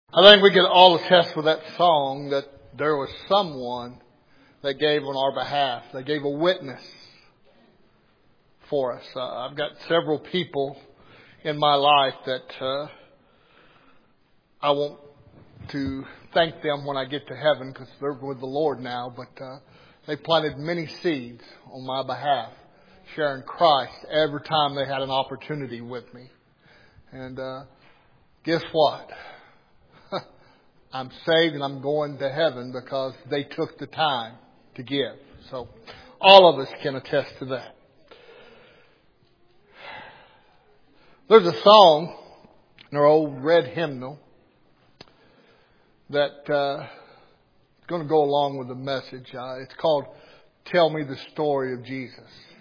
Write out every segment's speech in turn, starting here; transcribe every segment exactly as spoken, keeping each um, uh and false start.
I think we can all attest with that song that there was someone that gave on our behalf. They gave a witness for us. Uh, I've got several people in my life that uh, I want to thank them when I get to heaven because they're with the Lord now. But uh, they planted many seeds on my behalf, sharing Christ every time they had an opportunity with me. And uh, guess what? I'm saved and I'm going to heaven because they took the time to give. So all of us can attest to that. There's a song in our old red hymnal that uh, is going to go along with the message. Uh, it's called Tell Me the Story of Jesus.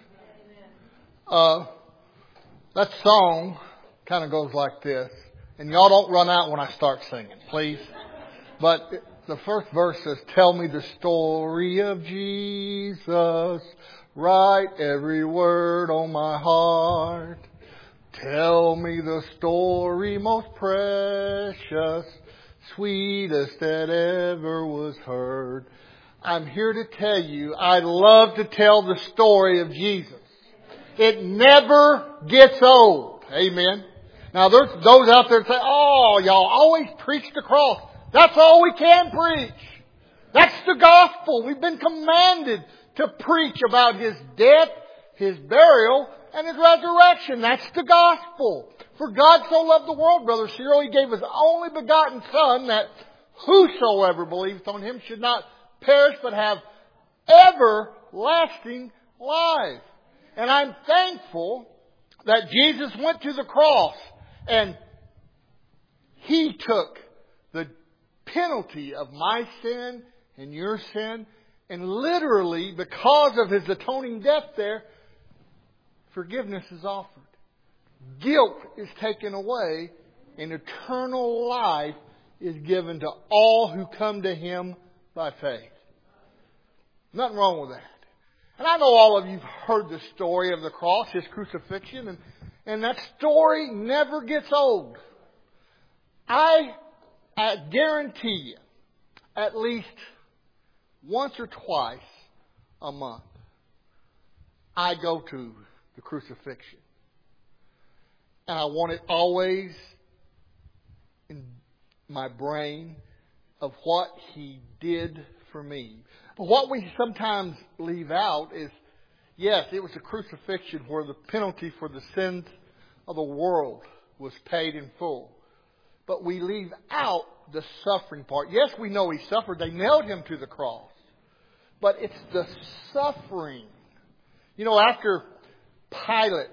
Uh, that song kind of goes like this. And y'all don't run out when I start singing, please. But the first verse says, tell me the story of Jesus. Write every word on my heart. Tell me the story most precious, sweetest that ever was heard. I'm here to tell you, I love to tell the story of Jesus. It never gets old. Amen. Now there's those out there that say, oh, y'all always preach the cross. That's all we can preach. That's the gospel. We've been commanded to preach about His death, His burial, and His resurrection. That's the gospel. For God so loved the world, Brother Cyril, He gave His only begotten Son, that whosoever believes on Him should not perish but have everlasting life. And I'm thankful that Jesus went to the cross and He took the penalty of my sin and your sin. And literally, because of His atoning death there, forgiveness is offered. Guilt is taken away and eternal life is given to all who come to Him by faith. Nothing wrong with that. And I know all of you have heard the story of the cross, His crucifixion, and, and that story never gets old. I, I guarantee you, at least once or twice a month, I go to the crucifixion. And I want it always in my brain of what He did for me. But what we sometimes leave out is, yes, it was a crucifixion where the penalty for the sins of the world was paid in full. But we leave out the suffering part. Yes, we know He suffered. They nailed Him to the cross. But it's the suffering. You know, after Pilate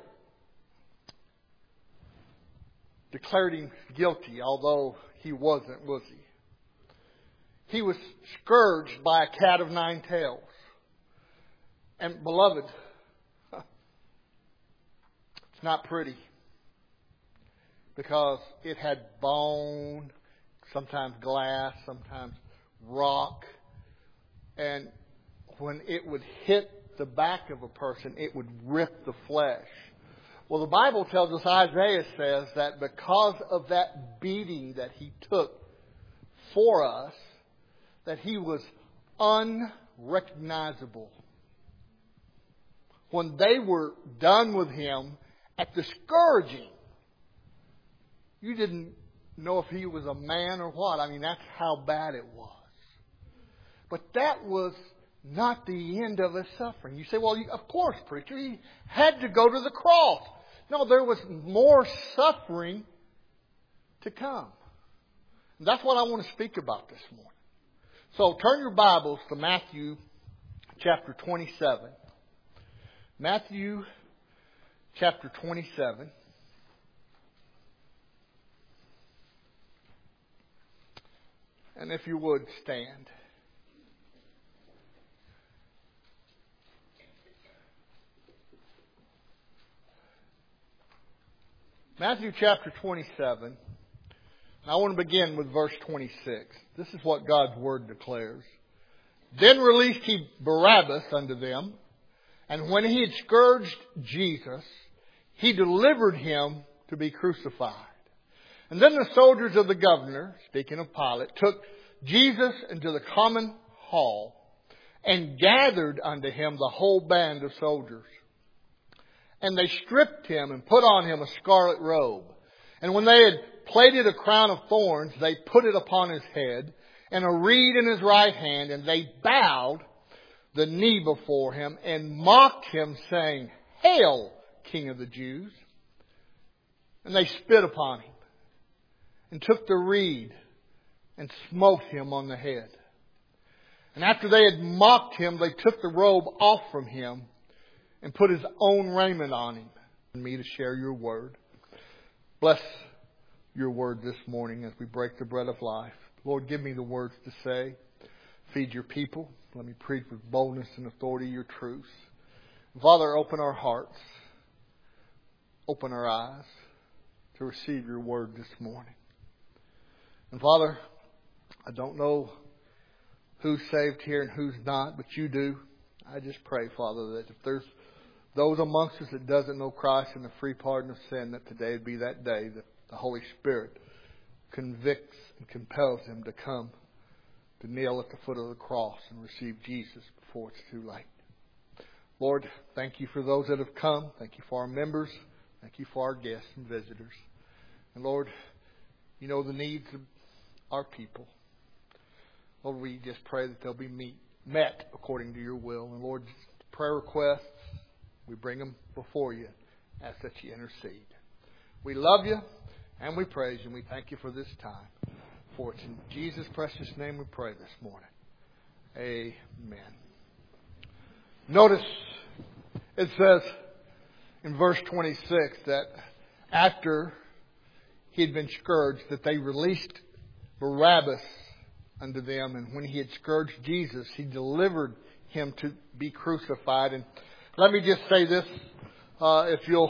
declared Him guilty, although He wasn't, was He? He was scourged by a cat of nine tails. And beloved, it's not pretty. Because it had bone, sometimes glass, sometimes rock. And when it would hit the back of a person, it would rip the flesh. Well, the Bible tells us, Isaiah says, that because of that beating that He took for us, that He was unrecognizable. When they were done with Him at the scourging, you didn't know if He was a man or what. I mean, that's how bad it was. But that was not the end of His suffering. You say, well, of course, preacher, He had to go to the cross. No, there was more suffering to come. And that's what I want to speak about this morning. So turn your Bibles to Matthew chapter twenty-seven. Matthew chapter twenty-seven. And if you would, stand. Matthew chapter twenty-seven. I want to begin with verse twenty-six. This is what God's Word declares. Then released He Barabbas unto them, and when He had scourged Jesus, He delivered Him to be crucified. And then the soldiers of the governor, speaking of Pilate, took Jesus into the common hall and gathered unto him the whole band of soldiers. And they stripped him and put on him a scarlet robe. And when they had plaited a crown of thorns, they put it upon his head and a reed in his right hand. And they bowed the knee before him and mocked him, saying, Hail, King of the Jews! And they spit upon him and took the reed and smote him on the head. And after they had mocked him, they took the robe off from him and put his own raiment on him. And me to share your word. Bless your word this morning as we break the bread of life. Lord, give me the words to say. Feed your people. Let me preach with boldness and authority your truths. Father, open our hearts. Open our eyes to receive your word this morning. And Father, I don't know who's saved here and who's not, but you do. I just pray, Father, that if there's those amongst us that doesn't know Christ and the free pardon of sin, that today would be that day that the Holy Spirit convicts and compels them to come to kneel at the foot of the cross and receive Jesus before it's too late. Lord, thank you for those that have come. Thank you for our members. Thank you for our guests and visitors. And Lord, you know the needs of our people. Lord, we just pray that they'll be meet, met according to your will. And Lord, prayer requests, we bring them before you. Ask that you intercede. We love you and we praise you and we thank you for this time. For it's in Jesus' precious name we pray this morning. Amen. Notice it says in verse twenty-six that after he had been scourged, that they released Barabbas unto them. And when he had scourged Jesus, he delivered him to be crucified. And let me just say this. Uh, if you'll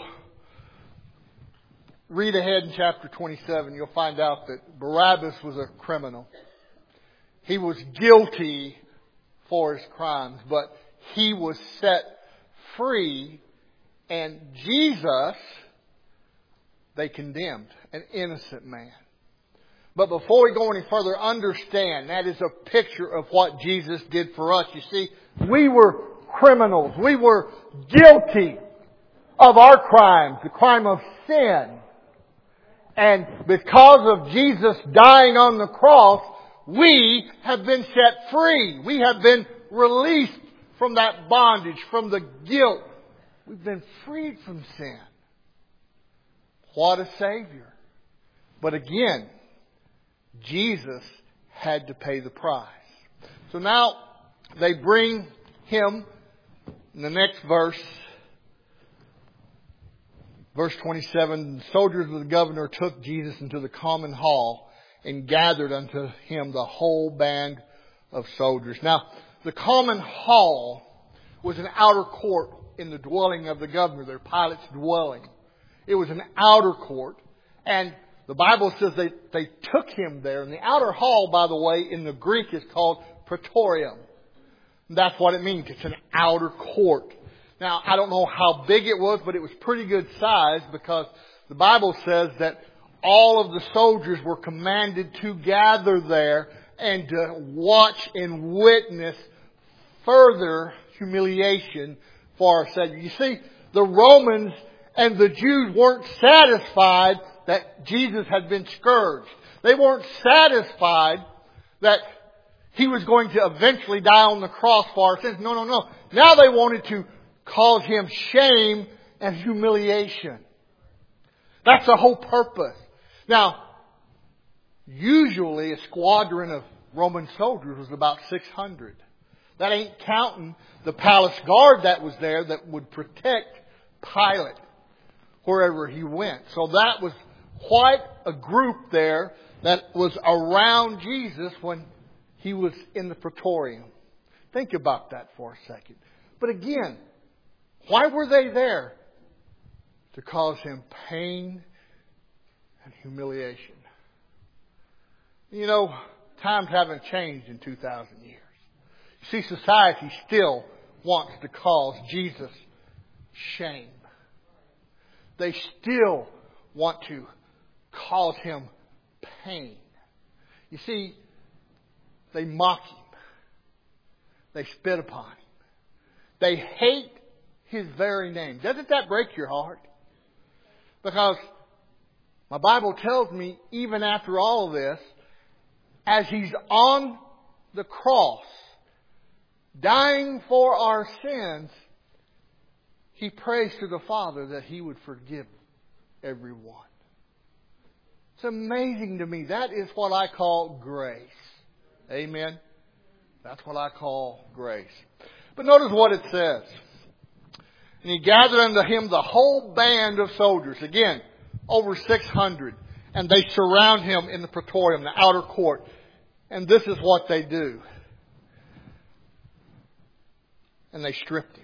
read ahead in chapter twenty-seven, you'll find out that Barabbas was a criminal. He was guilty for his crimes, but he was set free. And Jesus, they condemned, an innocent man. But before we go any further, understand that is a picture of what Jesus did for us. You see, we were criminals. We were guilty of our crimes, the crime of sin. And because of Jesus dying on the cross, we have been set free. We have been released from that bondage, from the guilt. We've been freed from sin. What a Savior. But again, Jesus had to pay the price. So now they bring him in the next verse. Verse twenty-seven, the soldiers of the governor took Jesus into the common hall and gathered unto him the whole band of soldiers. Now, the common hall was an outer court in the dwelling of the governor, their Pilate's dwelling. It was an outer court. And the Bible says they, they took him there. And the outer hall, by the way, in the Greek is called praetorium. That's what it means. It's an outer court. Now, I don't know how big it was, but it was pretty good size because the Bible says that all of the soldiers were commanded to gather there and to watch and witness further humiliation for our Savior. You see, the Romans and the Jews weren't satisfied that Jesus had been scourged. They weren't satisfied that he was going to eventually die on the cross for our sins. No, no, no. Now they wanted to cause him shame and humiliation. That's the whole purpose. Now, usually a squadron of Roman soldiers was about six hundred. That ain't counting the palace guard that was there that would protect Pilate wherever he went. So that was quite a group there that was around Jesus when he was in the praetorium. Think about that for a second. But again, why were they there? To cause him pain and humiliation. You know, times haven't changed in two thousand years. You see, society still wants to cause Jesus shame. They still want to cause him pain. You see, they mock Him. They spit upon Him. They hate His very name. Doesn't that break your heart? Because my Bible tells me, even after all of this, as He's on the cross, dying for our sins, He prays to the Father that He would forgive everyone. It's amazing to me. That is what I call grace. Amen? That's what I call grace. But notice what it says. And He gathered unto Him the whole band of soldiers. Again, over six hundred. And they surround Him in the praetorium, the outer court. And this is what they do. And they stripped Him.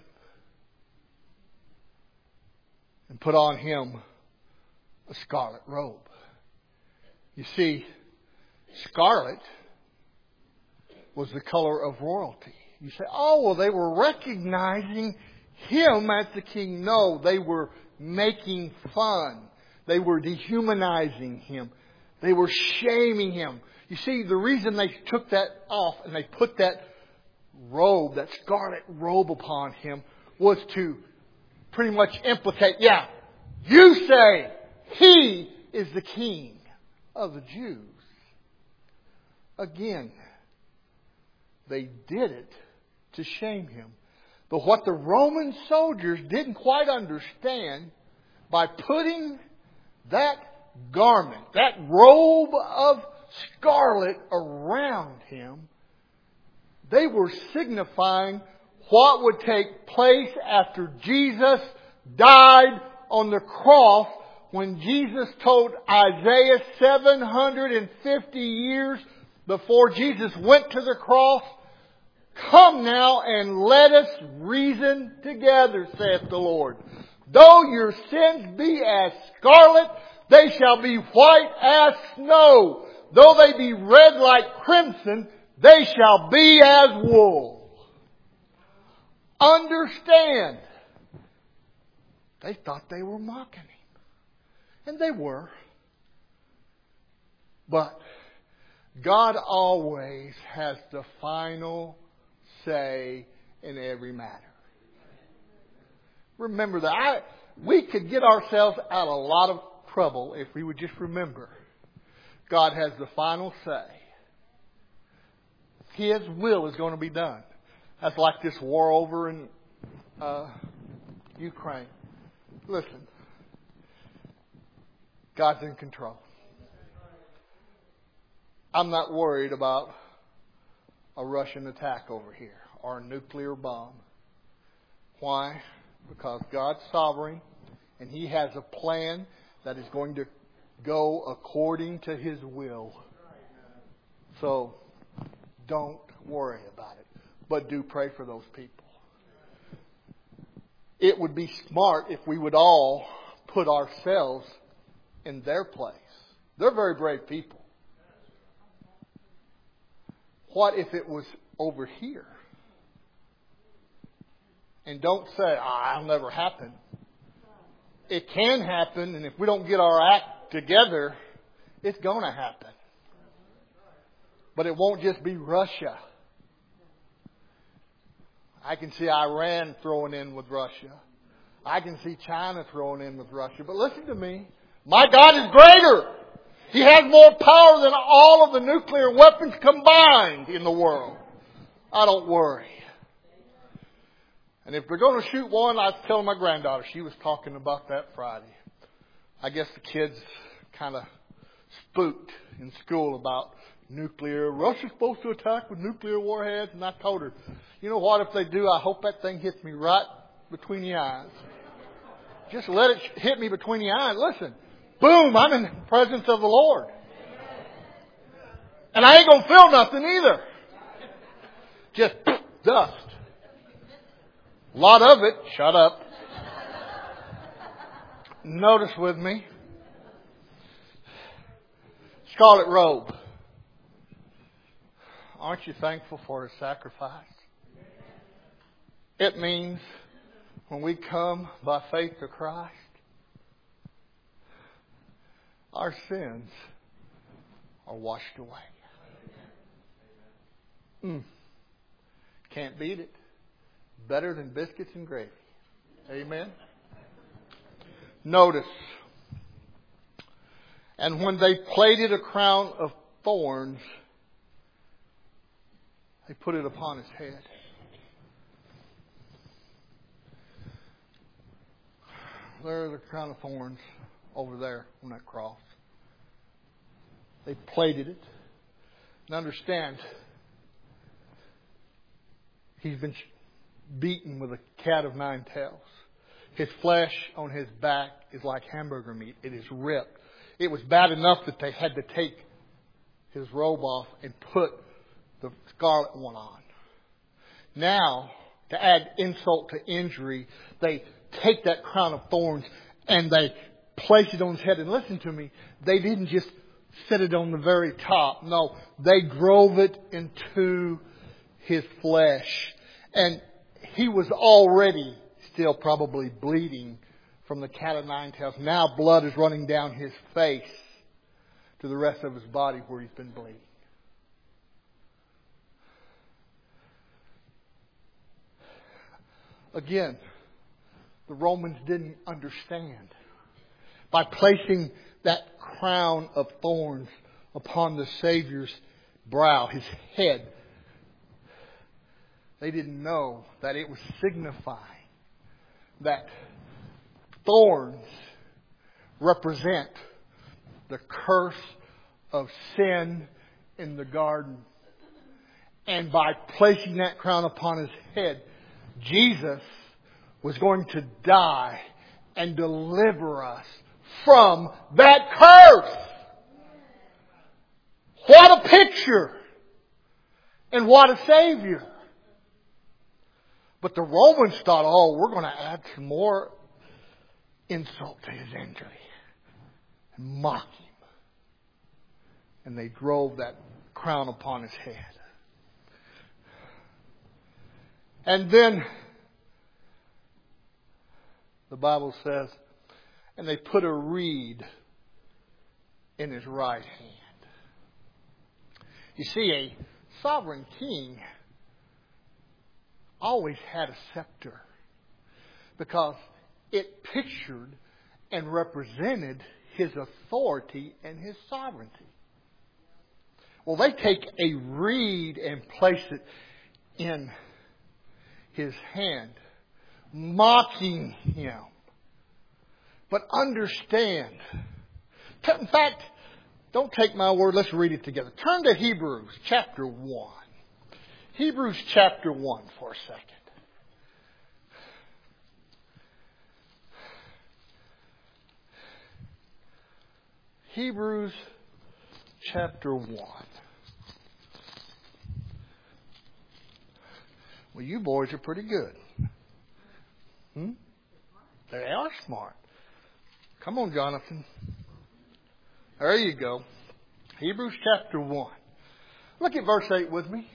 And put on Him a scarlet robe. You see, scarlet was the color of royalty. You say, oh, well, they were recognizing Him as the king. No, they were making fun. They were dehumanizing Him. They were shaming Him. You see, the reason they took that off and they put that robe, that scarlet robe upon Him, was to pretty much implicate, yeah, you say He is the king of the Jews. Again, they did it to shame Him. But what the Roman soldiers didn't quite understand, by putting that garment, that robe of scarlet around Him, they were signifying what would take place after Jesus died on the cross, when Jesus told Isaiah seven hundred fifty years before Jesus went to the cross, come now and let us reason together, saith the Lord. Though your sins be as scarlet, they shall be white as snow. Though they be red like crimson, they shall be as wool. Understand. They thought they were mocking Him. And they were. But God always has the final say in every matter. Remember that. I, we could get ourselves out of a lot of trouble if we would just remember God has the final say. His will is going to be done. That's like this war over in uh, Ukraine. Listen. God's in control. I'm not worried about a Russian attack over here or a nuclear bomb. Why? Because God's sovereign and He has a plan that is going to go according to His will. So don't worry about it. But do pray for those people. It would be smart if we would all put ourselves in their place. They're very brave people. What if it was over here? And don't say, ah, it'll never happen. It can happen, and if we don't get our act together, it's going to happen. But it won't just be Russia. I can see Iran throwing in with Russia. I can see China throwing in with Russia. But listen to me. My God is greater. He has more power than all of the nuclear weapons combined in the world. I don't worry. And if they're going to shoot one, I was telling my granddaughter, she was talking about that Friday. I guess the kids kind of spooked in school about nuclear. Russia's supposed to attack with nuclear warheads. And I told her, you know what, if they do, I hope that thing hits me right between the eyes. Just let it hit me between the eyes. Listen, boom, I'm in the presence of the Lord. And I ain't going to feel nothing either. Just dust. A lot of it. Shut up. Notice with me. Scarlet robe. Aren't you thankful for His sacrifice? It means when we come by faith to Christ, our sins are washed away. Mm. Can't beat it. Better than biscuits and gravy. Amen. Notice. And when they plaited a crown of thorns, they put it upon his head. There's a crown of thorns over there on that cross. They plaited it. And understand, he's been beaten with a cat of nine tails. His flesh on his back is like hamburger meat. It is ripped. It was bad enough that they had to take his robe off and put the scarlet one on. Now, to add insult to injury, they take that crown of thorns and they place it on his head. And listen to me, they didn't just set it on the very top. No, they drove it into his flesh. And he was already still probably bleeding from the cat of nine tails. Now blood is running down his face to the rest of his body where he's been bleeding. Again, the Romans didn't understand. By placing that crown of thorns upon the Savior's brow, his head, they didn't know that it was signifying that thorns represent the curse of sin in the garden. And by placing that crown upon his head, Jesus was going to die and deliver us from that curse. What a picture! And what a Savior! But the Romans thought, oh, we're going to add some more insult to his injury and mock him. And they drove that crown upon his head. And then the Bible says, and they put a reed in his right hand. You see, a sovereign king always had a scepter because it pictured and represented his authority and his sovereignty. Well, they take a reed and place it in his hand, mocking him. But understand, in fact, don't take my word, let's read it together. Turn to Hebrews chapter one. Hebrews chapter one for a second. Hebrews chapter one. Well, you boys are pretty good. Hmm? They are smart. Come on, Jonathan. There you go. Hebrews chapter one. Look at verse eight with me.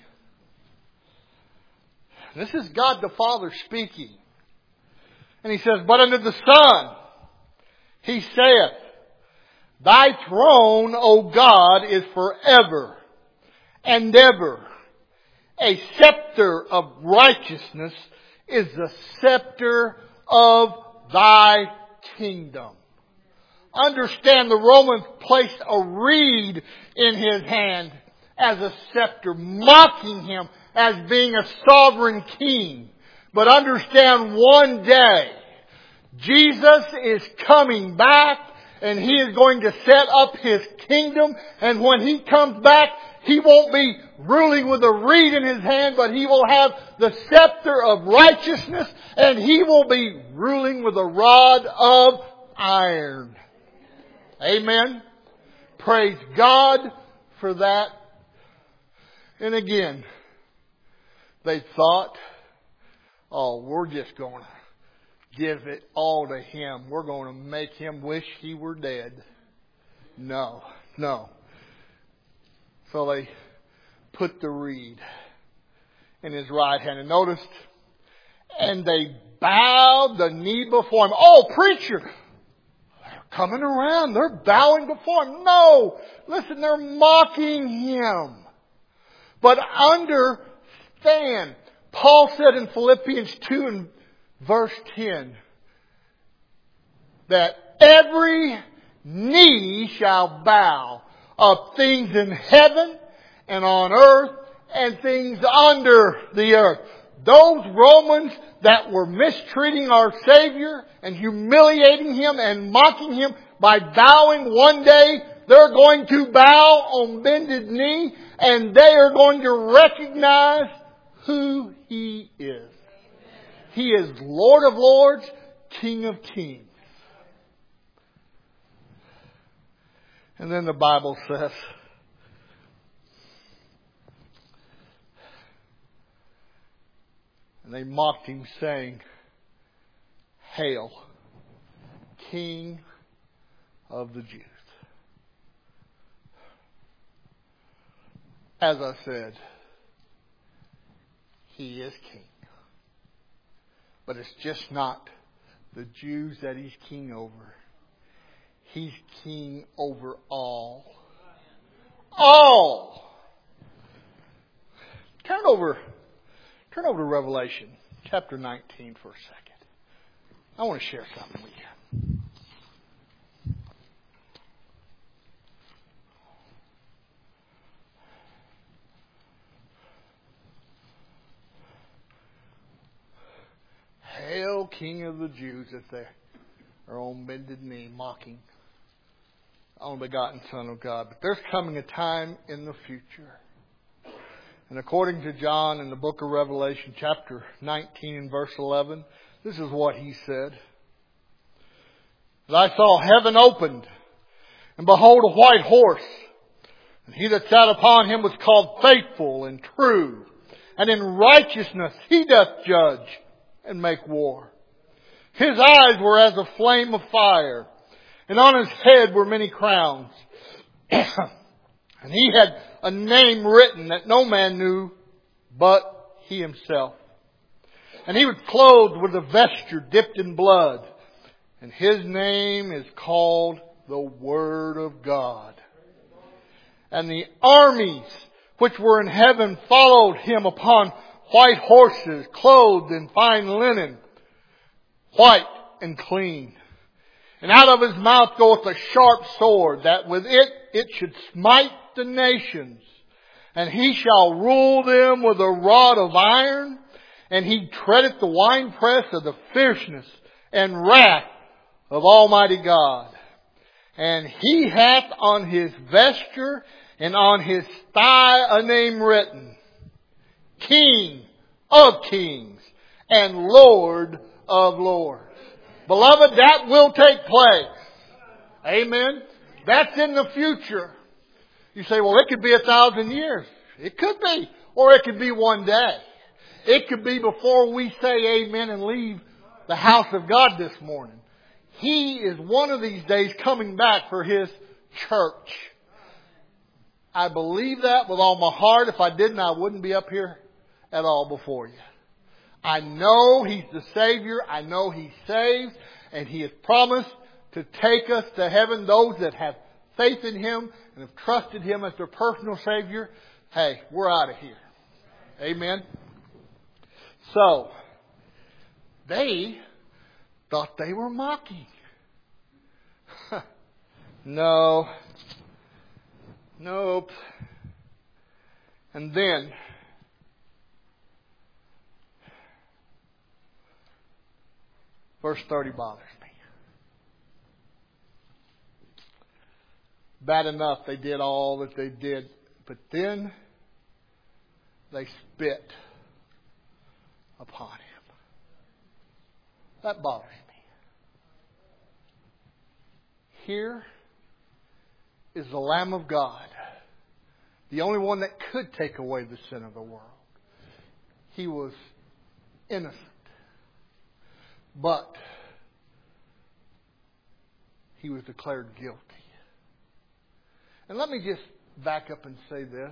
This is God the Father speaking. And he says, but unto the Son, he saith, thy throne, O God, is forever and ever. A scepter of righteousness is the scepter of thy kingdom. Understand, the Romans placed a reed in his hand as a scepter, mocking him as being a sovereign king. But understand, one day, Jesus is coming back and he is going to set up his kingdom. And when he comes back, he won't be ruling with a reed in his hand, but he will have the scepter of righteousness, and he will be ruling with a rod of iron. Amen. Praise God for that. And again, they thought, oh, we're just going to give it all to him. We're going to make him wish he were dead. No, no. So they put the reed in his right hand. And noticed, and they bowed the knee before him. Oh, preacher, they're coming around. They're bowing before Him. No! Listen, they're mocking Him. But understand, Paul said in Philippians two and verse ten, that every knee shall bow of things in heaven and on earth and things under the earth. Those Romans that were mistreating our Savior and humiliating Him and mocking Him by bowing one day, they're going to bow on bended knee and they are going to recognize who He is. He is Lord of Lords, King of Kings. And then the Bible says, and they mocked Him, saying, Hail, King of the Jews. As I said, He is King. But it's just not the Jews that He's King over. He's King over all. All! Turn over, turn over to Revelation chapter nineteen for a second. I want to share something with you. Hail, King of the Jews, if they are on bended knee, mocking the only begotten Son of God. But there's coming a time in the future. And according to John in the book of Revelation, chapter nineteen and verse eleven, this is what he said. I saw heaven opened, and behold a white horse. And he that sat upon him was called Faithful and True. And in righteousness he doth judge and make war. His eyes were as a flame of fire, and on his head were many crowns. And he had a name written that no man knew but he himself. And he was clothed with a vesture dipped in blood. And his name is called the Word of God. And the armies which were in heaven followed him upon white horses, clothed in fine linen, white and clean. And out of his mouth goeth a sharp sword, that with it it should smite the nations. And he shall rule them with a rod of iron, and he treadeth the winepress of the fierceness and wrath of Almighty God. And he hath on his vesture and on his thigh a name written, King of Kings and Lord of Lords. Beloved, that will take place. Amen. That's in the future. You say, well, it could be a thousand years. It could be. Or it could be one day. It could be before we say amen and leave the house of God this morning. He is one of these days coming back for His church. I believe that with all my heart. If I didn't, I wouldn't be up here at all before you. I know He's the Savior. I know He saves. And He has promised to take us to heaven. Those that have faith in Him and have trusted Him as their personal Savior. Hey, we're out of here. Amen. So, they thought they were mocking. No. Nope. And then, verse thirty bothers me. Bad enough they did all that they did, but then they spit upon Him. That bothers me. Here is the Lamb of God, the only one that could take away the sin of the world. He was innocent. But He was declared guilty. And let me just back up and say this.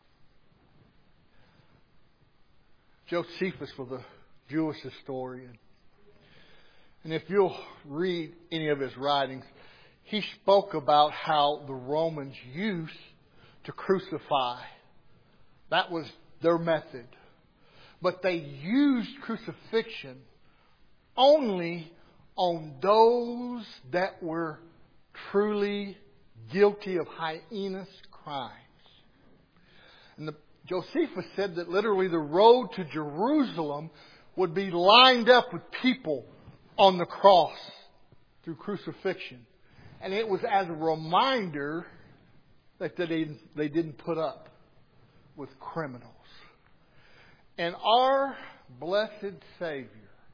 Josephus was a Jewish historian. And if you'll read any of his writings, he spoke about how the Romans used to crucify. That was their method. But they used crucifixion only on those that were truly guilty of heinous crimes. And the, Josephus said that literally the road to Jerusalem would be lined up with people on the cross through crucifixion. And it was as a reminder that they, they didn't put up with criminals. And our blessed Savior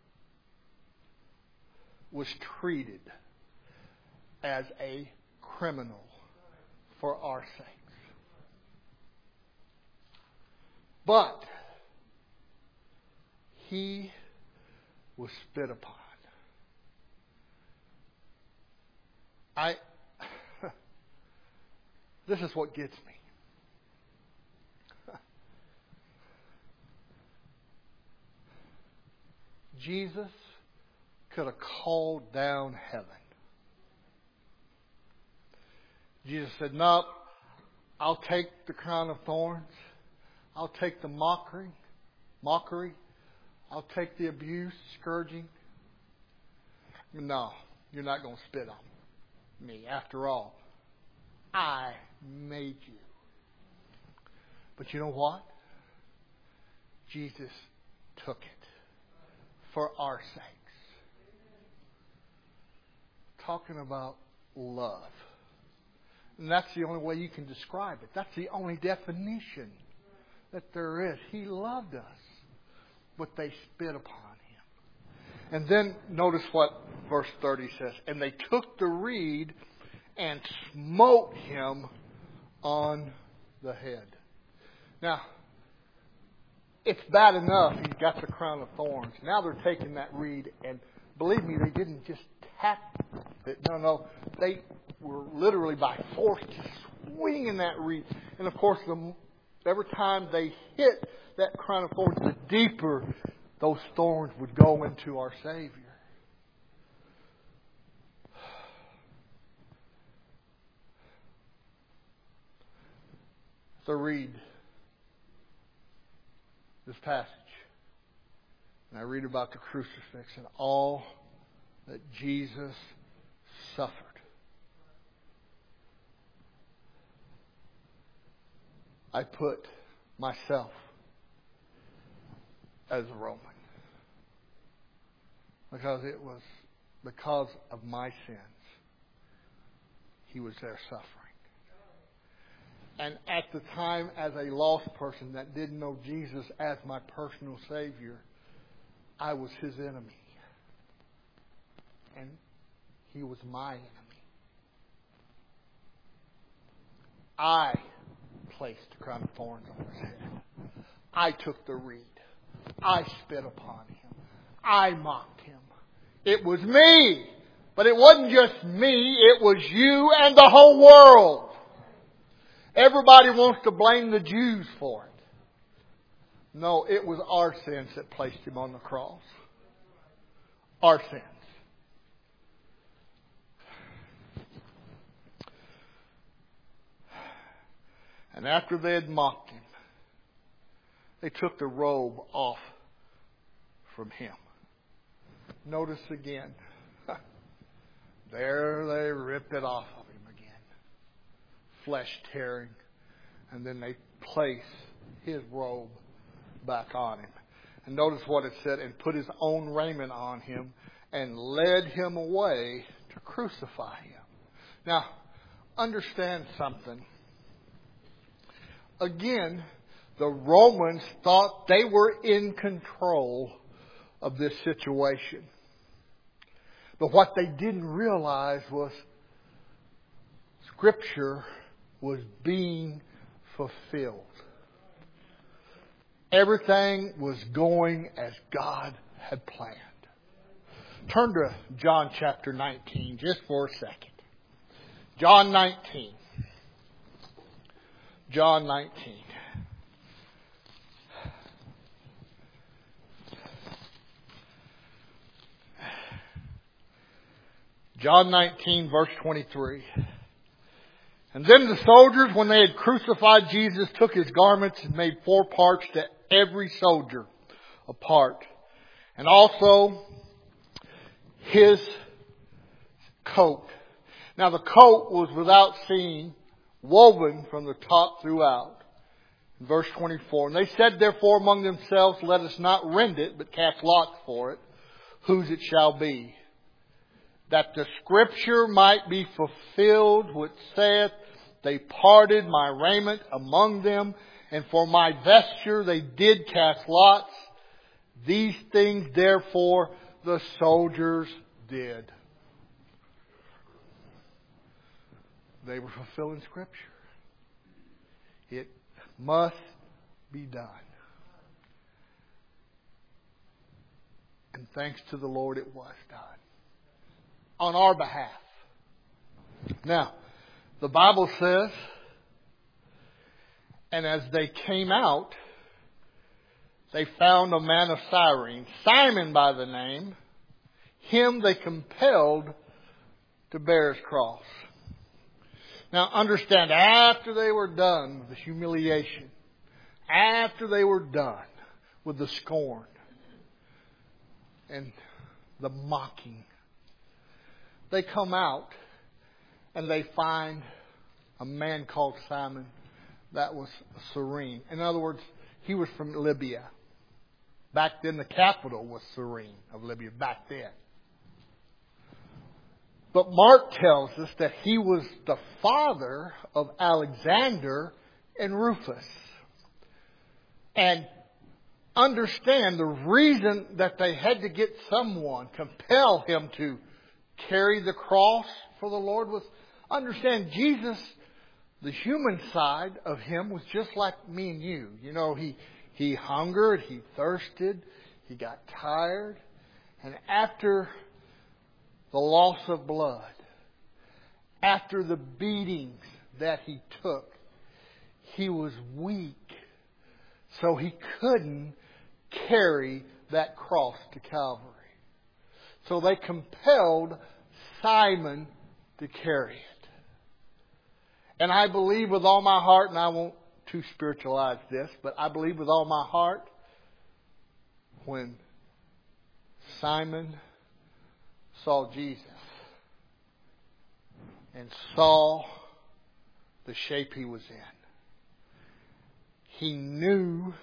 was treated as a criminal for our sakes. But He was spit upon. I, this is what gets me. Jesus could have called down heaven. Jesus said, "No, I'll take the crown of thorns. I'll take the mockery, mockery. I'll take the abuse, scourging. No, you're not going to spit on me. After all, I made you." But you know what? Jesus took it for our sakes. Talking about love. And that's the only way you can describe it. That's the only definition that there is. He loved us, but they spit upon Him. And then notice what verse thirty says. And they took the reed and smote Him on the head. Now, it's bad enough He's got the crown of thorns. Now they're taking that reed, and believe me, they didn't just tap it. No, no. They were literally by force just swinging that reed. And of course, the, every time they hit that crown of thorns, the deeper those thorns would go into our Savior. So read this passage. And I read about the crucifix and all that Jesus suffered. I put myself as a Roman. Because it was because of my sins. He was there suffering. And at the time, as a lost person that didn't know Jesus as my personal Savior, I was His enemy. And He was my enemy. I placed the crown of thorns on His head. I took the reed. I spit upon Him. I mocked Him. It was me. But it wasn't just me. It was you and the whole world. Everybody wants to blame the Jews for it. No, it was our sins that placed Him on the cross. Our sins. And after they had mocked Him, they took the robe off from Him. Notice again. There they ripped it off of Him again. Flesh tearing. And then they place His robe back on Him. And notice what it said. And put His own raiment on Him and led Him away to crucify Him. Now, understand something. Again, the Romans thought they were in control of this situation. But what they didn't realize was Scripture was being fulfilled. Everything was going as God had planned. Turn to John chapter nineteen just for a second. John nineteen. John nineteen. John nineteen, verse twenty-three. And then the soldiers, when they had crucified Jesus, took his garments and made four parts, to every soldier a part. And also his coat. Now the coat was without seam, woven from the top throughout. Verse twenty-four. And they said therefore among themselves, let us not rend it, but cast lots for it, whose it shall be. That the scripture might be fulfilled, which saith, they parted my raiment among them, and for my vesture they did cast lots. These things therefore the soldiers did. They were fulfilling scripture. It must be done. And thanks to the Lord, it was done. On our behalf. Now, the Bible says, and as they came out, they found a man of Cyrene, Simon by the name. Him they compelled to bear his cross. Now understand, after they were done with the humiliation, after they were done with the scorn and the mocking, they come out and they find a man called Simon that was Cyrene. In other words, he was from Libya. Back then the capital was Cyrene of Libya, back then. But Mark tells us that he was the father of Alexander and Rufus. And understand the reason that they had to get someone, compel him to carry the cross for the Lord was, understand Jesus, the human side of him was just like me and you. You know, he, he hungered, he thirsted, he got tired. And after the loss of blood, after the beatings that he took, he was weak. So he couldn't carry that cross to Calvary. So they compelled Simon to carry it. And I believe with all my heart, and I won't too spiritualize this, but I believe with all my heart, when Simon saw Jesus and saw the shape he was in, he knew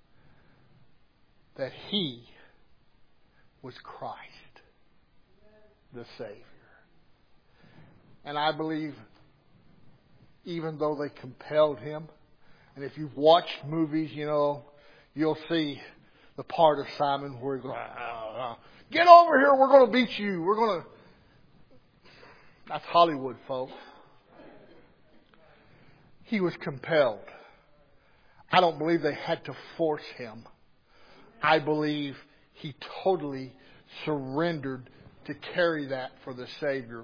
that he was Christ, the Savior. And I believe, even though they compelled him, and if you've watched movies, you know, you'll see the part of Simon where he goes, ah, ah, get over here, we're going to beat you. We're going to... That's Hollywood, folks. He was compelled. I don't believe they had to force him. I believe he totally surrendered to carry that for the Savior.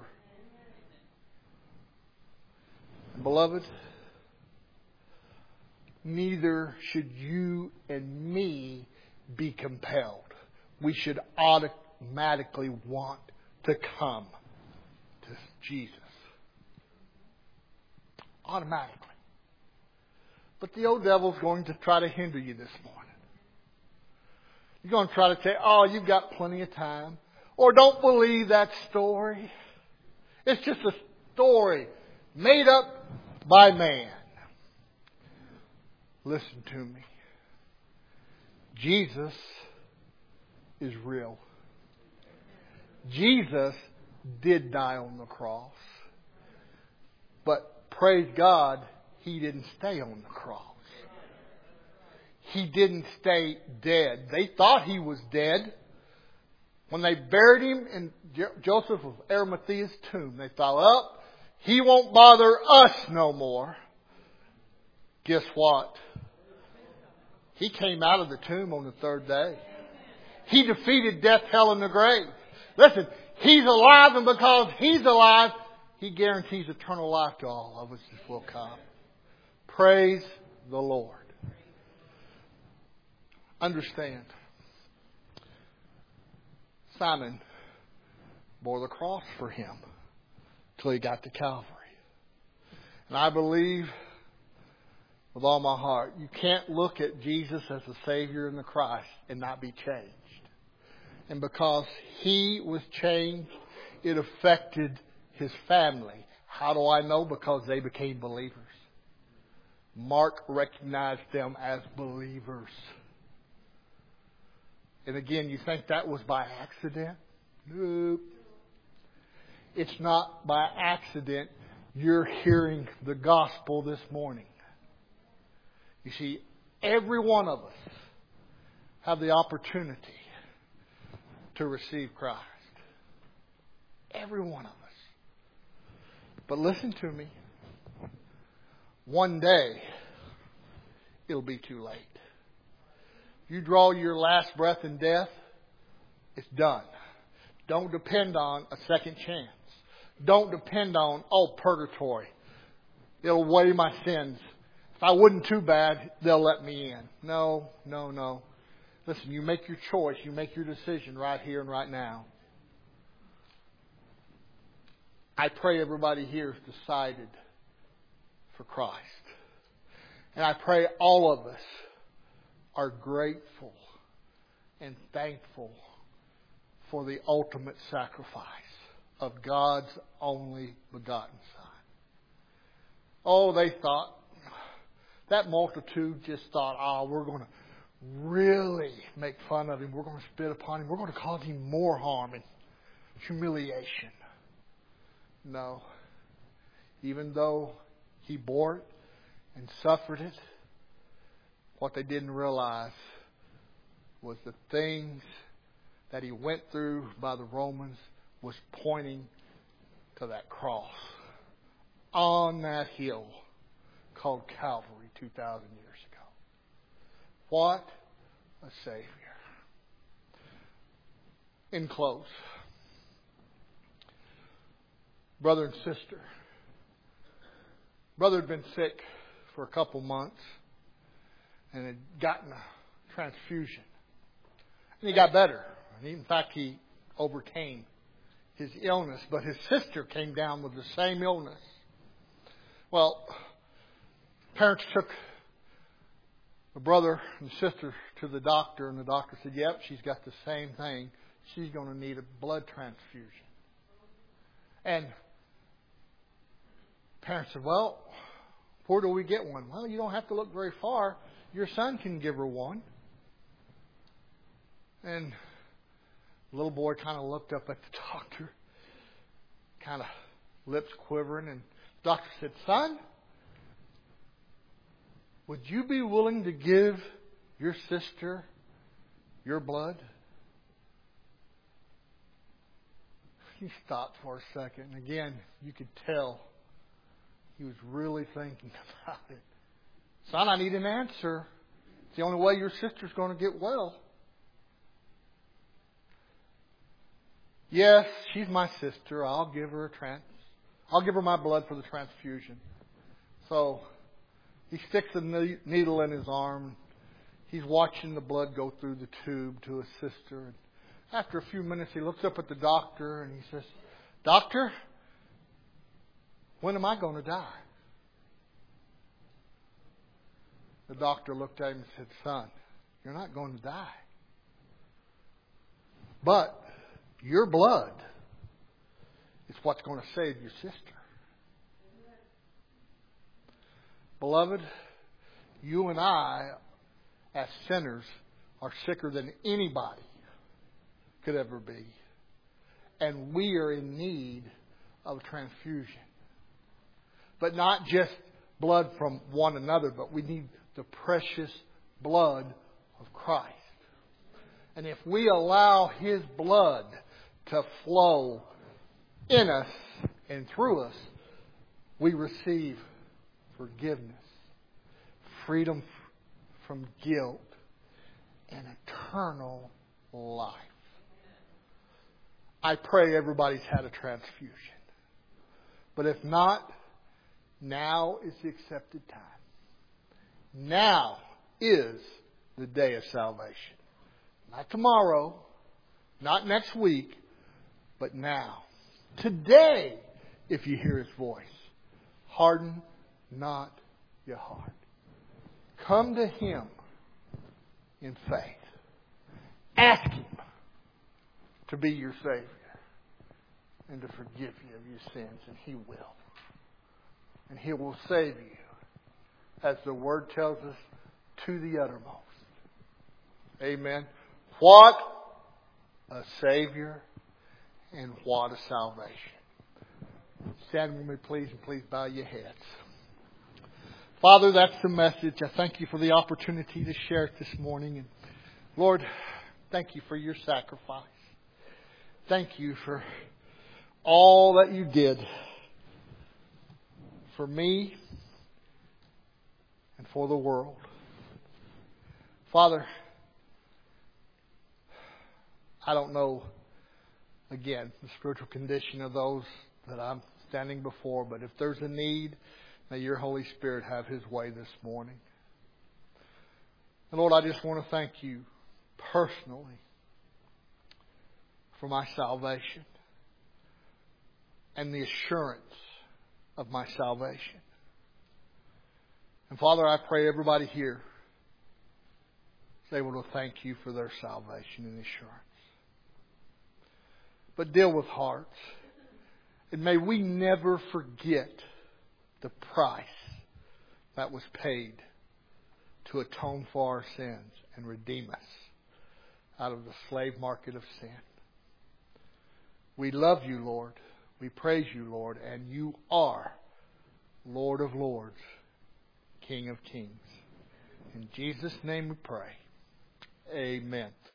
Beloved, neither should you and me be compelled. We should automatically want to come to Jesus. Automatically. But the old devil's going to try to hinder you this morning. You're going to try to say, oh, you've got plenty of time. Or don't believe that story. It's just a story made up by man. Listen to me. Jesus is real. Jesus did die on the cross. But praise God, He didn't stay on the cross. He didn't stay dead. They thought He was dead. When they buried Him in Joseph of Arimathea's tomb, they thought, oh, He won't bother us no more. Guess what? He came out of the tomb on the third day. He defeated death, hell, and the grave. Listen, He's alive, and because He's alive, He guarantees eternal life to all of us that will come. Praise the Lord. Understand. Simon bore the cross for him till he got to Calvary. And I believe with all my heart, you can't look at Jesus as the Savior and the Christ and not be changed. And because he was changed, it affected his family. How do I know? Because they became believers. Mark recognized them as believers. And again, you think that was by accident? Nope. It's not by accident you're hearing the gospel this morning. You see, every one of us have the opportunity to receive Christ. Every one of us. But listen to me. One day, it'll be too late. You draw your last breath in death, it's done. Don't depend on a second chance. Don't depend on, oh, purgatory. It'll weigh my sins. If I wasn't too bad, they'll let me in. No, no, no. Listen, you make your choice. You make your decision right here and right now. I pray everybody here is decided for Christ. And I pray all of us are grateful and thankful for the ultimate sacrifice of God's only begotten Son. Oh, they thought, that multitude just thought, oh, we're going to really make fun of him. We're going to spit upon him. We're going to cause him more harm and humiliation. No. Even though he bore it and suffered it, what they didn't realize was the things that he went through by the Romans was pointing to that cross on that hill called Calvary two thousand years ago. What a Savior. In close, brother and sister, brother had been sick for a couple months and had gotten a transfusion. And he got better. In fact, he overcame his illness, but his sister came down with the same illness. Well, parents took the brother and sister to the doctor, and the doctor said, yep, she's got the same thing. She's going to need a blood transfusion. And parents said, well, where do we get one? Well, you don't have to look very far. Your son can give her one. And the little boy kind of looked up at the doctor, kind of lips quivering, and the doctor said, son, would you be willing to give your sister your blood? He stopped for a second. And again, you could tell he was really thinking about it. Son, I need an answer. It's the only way your sister's going to get well. Yes, she's my sister. I'll give her a trans. I'll give her my blood for the transfusion. So he sticks the needle in his arm. He's watching the blood go through the tube to his sister. And after a few minutes, he looks up at the doctor and he says, Doctor, when am I going to die? The doctor looked at him and said, son, you're not going to die. But your blood is what's going to save your sister. Beloved, you and I, as sinners, are sicker than anybody could ever be. And we are in need of transfusion. But not just blood from one another, but we need the precious blood of Christ. And if we allow His blood to flow in us and through us, we receive forgiveness, freedom from guilt, and eternal life. I pray everybody's had a transfusion. But if not, now is the accepted time. Now is the day of salvation. Not tomorrow, not next week, But now, today, if you hear His voice, harden not your heart. Come to Him in faith. Ask Him to be your Savior and to forgive you of your sins, and He will. And He will save you, as the Word tells us, to the uttermost. Amen. What a Savior and what a salvation. Stand with me, please, and please bow your heads. Father, that's the message. I thank you for the opportunity to share it this morning. And Lord, thank you for your sacrifice. Thank you for all that you did for me and for the world. Father, I don't know, again, the spiritual condition of those that I'm standing before, but if there's a need, may your Holy Spirit have His way this morning. And Lord, I just want to thank you personally for my salvation and the assurance of my salvation. And Father, I pray everybody here is able to thank you for their salvation and assurance. But deal with hearts. And may we never forget the price that was paid to atone for our sins and redeem us out of the slave market of sin. We love you, Lord. We praise you, Lord. And you are Lord of Lords, King of Kings. In Jesus' name we pray. Amen.